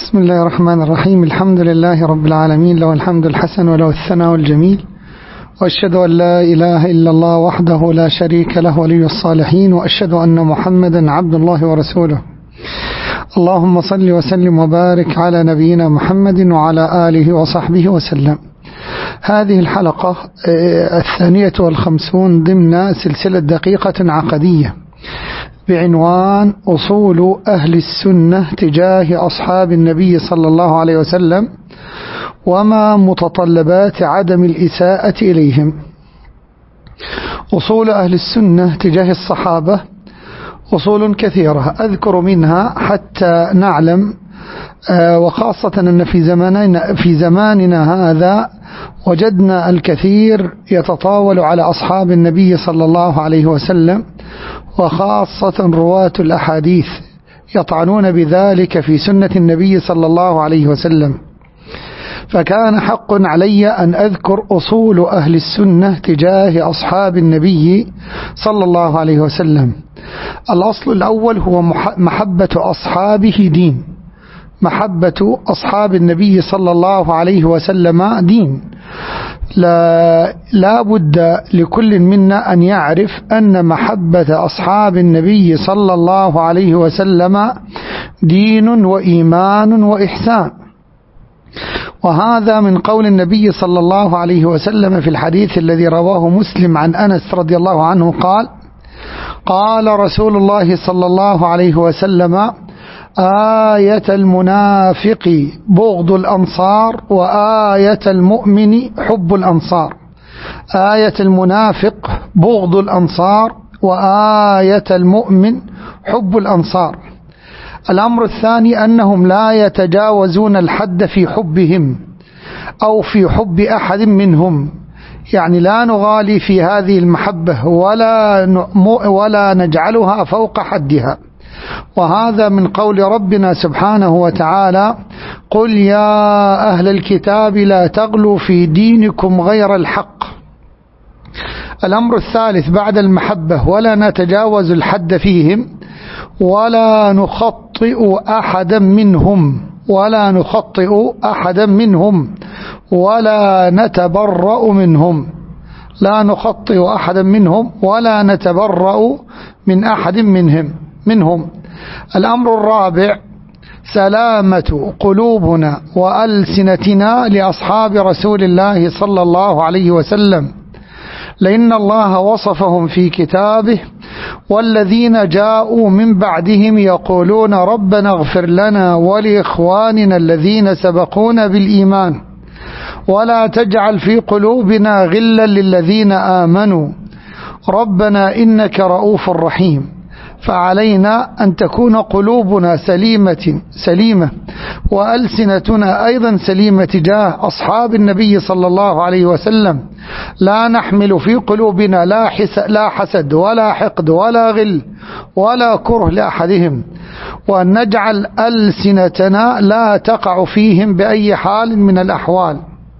بسم الله الرحمن الرحيم. الحمد لله رب العالمين، له الحمد الحسن وله الثناء الجميل، وأشهد أن لا إله إلا الله وحده لا شريك له ولي الصالحين، وأشهد أن محمدا عبد الله ورسوله. اللهم صل وسلم وبارك على نبينا محمد وعلى آله وصحبه وسلم. هذه الحلقة 52 ضمن سلسلة دقيقة عقدية بعنوان أصول أهل السنة تجاه أصحاب النبي صلى الله عليه وسلم وما متطلبات عدم الإساءة إليهم. أصول أهل السنة تجاه الصحابة أصول كثيرة، أذكر منها حتى نعلم، وخاصة أن في زماننا هذا وجدنا الكثير يتطاول على أصحاب النبي صلى الله عليه وسلم، وخاصة رواة الأحاديث يطعنون بذلك في سنة النبي صلى الله عليه وسلم. فكان حق علي أن أذكر أصول أهل السنة تجاه أصحاب النبي صلى الله عليه وسلم. الأصل الأول هو محبة أصحابه دين، محبة أصحاب النبي صلى الله عليه وسلم دين. لا بد لكل منا أن يعرف أن محبة أصحاب النبي صلى الله عليه وسلم دين وإيمان وإحسان. وهذا من قول النبي صلى الله عليه وسلم في الحديث الذي رواه مسلم عن أنس رضي الله عنه قال: قال رسول الله صلى الله عليه وسلم: آية المنافق بغض الأنصار وآية المؤمن حب الأنصار. آية المنافق بغض الأنصار وآية المؤمن حب الأنصار. الأمر الثاني أنهم لا يتجاوزون الحد في حبهم أو في حب أحد منهم، يعني لا نغالي في هذه المحبة ولا نجعلها فوق حدها. وهذا من قول ربنا سبحانه وتعالى: قل يا أهل الكتاب لا تغلوا في دينكم غير الحق. الأمر الثالث بعد المحبة: ولا نتجاوز الحد فيهم ولا نخطئ أحدا منهم ولا نتبرأ منهم. لا نخطئ أحدا منهم ولا نتبرأ من أحد منهم. الأمر الرابع: سلامة قلوبنا وألسنتنا لأصحاب رسول الله صلى الله عليه وسلم، لأن الله وصفهم في كتابه: والذين جاءوا من بعدهم يقولون ربنا اغفر لنا ولإخواننا الذين سبقونا بالإيمان ولا تجعل في قلوبنا غلا للذين آمنوا ربنا إنك رؤوف رحيم. فعلينا أن تكون قلوبنا سليمة وألسنتنا أيضا سليمة تجاه أصحاب النبي صلى الله عليه وسلم، لا نحمل في قلوبنا لا حسد ولا حقد ولا غل ولا كره لأحدهم، وأن نجعل ألسنتنا لا تقع فيهم بأي حال من الأحوال.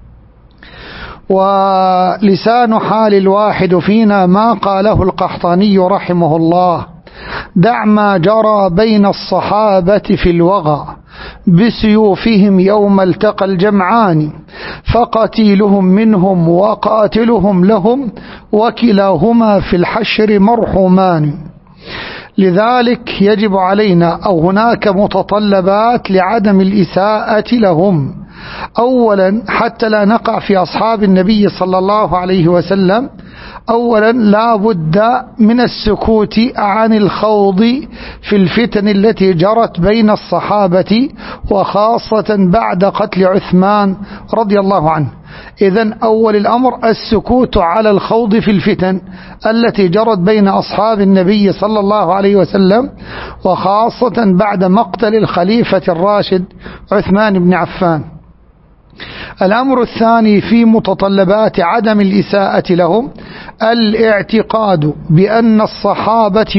ولسان حال الواحد فينا ما قاله القحطاني رحمه الله: دع ما جرى بين الصحابة في الوغى بسيوفهم يوم التقى الجمعان، فقتيلهم منهم وقاتلهم لهم وكلاهما في الحشر مرحومان. لذلك يجب علينا أو هناك متطلبات لعدم الإساءة لهم. أولا، حتى لا نقع في أصحاب النبي صلى الله عليه وسلم، أولا لا بد من السكوت عن الخوض في الفتن التي جرت بين الصحابة، وخاصة بعد قتل عثمان رضي الله عنه. إذن أول الأمر السكوت على الخوض في الفتن التي جرت بين أصحاب النبي صلى الله عليه وسلم، وخاصة بعد مقتل الخليفة الراشد عثمان بن عفان. الأمر الثاني في متطلبات عدم الإساءة لهم: الاعتقاد بأن الصحابة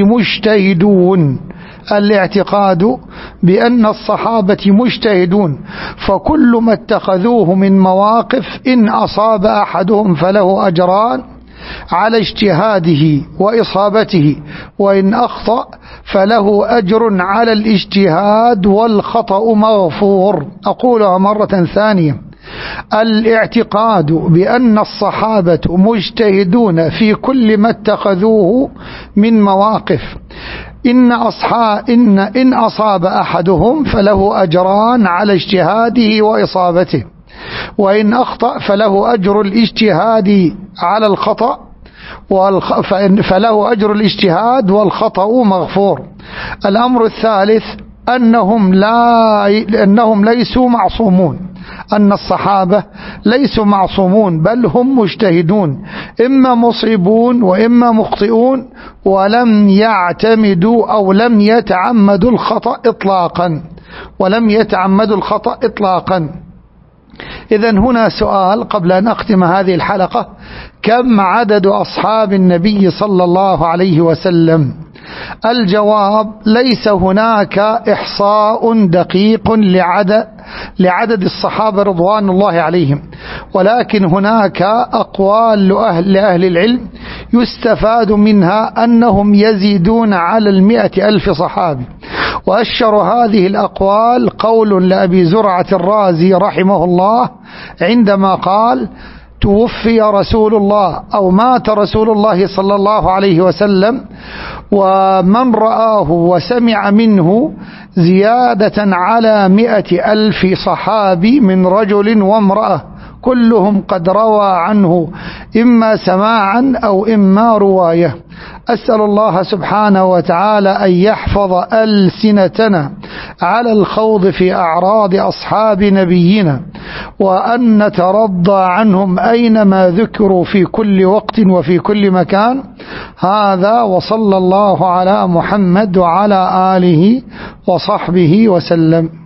مجتهدون، فكل ما اتخذوه من مواقف إن أصاب أحدهم فله أجران على اجتهاده وإصابته، وإن أخطأ فله أجر على الاجتهاد والخطأ مغفور. أقولها مرة ثانية: الاعتقاد بأن الصحابة مجتهدون في كل ما اتخذوه من مواقف، إن أصاب أحدهم فله أجران على اجتهاده وإصابته، وإن أخطأ فله أجر الاجتهاد على الخطأ فله أجر الاجتهاد والخطأ مغفور. الأمر الثالث أنهم ليسوا معصومون، أن الصحابة ليسوا معصومون، بل هم مجتهدون، إما مصيبون وإما مخطئون، ولم يعتمدوا أو لم يتعمدوا الخطأ إطلاقا. إذن هنا سؤال قبل أن أختم هذه الحلقة: كم عدد أصحاب النبي صلى الله عليه وسلم؟ الجواب: ليس هناك إحصاء دقيق لعدد الصحابة رضوان الله عليهم، ولكن هناك أقوال لأهل العلم يستفاد منها أنهم يزيدون على 100,000 صحابي. وأشهر هذه الأقوال قول لأبي زرعة الرازي رحمه الله عندما قال: توفي رسول الله أو مات رسول الله صلى الله عليه وسلم ومن رآه وسمع منه زيادة على 100,000 صحابي من رجل وامرأة، كلهم قد روى عنه إما سماعا أو إما رواية. أسأل الله سبحانه وتعالى أن يحفظ ألسنتنا على الخوض في أعراض أصحاب نبينا، وأن نترضى عنهم أينما ذكروا في كل وقت وفي كل مكان. هذا، وصلى الله على محمد وعلى آله وصحبه وسلم.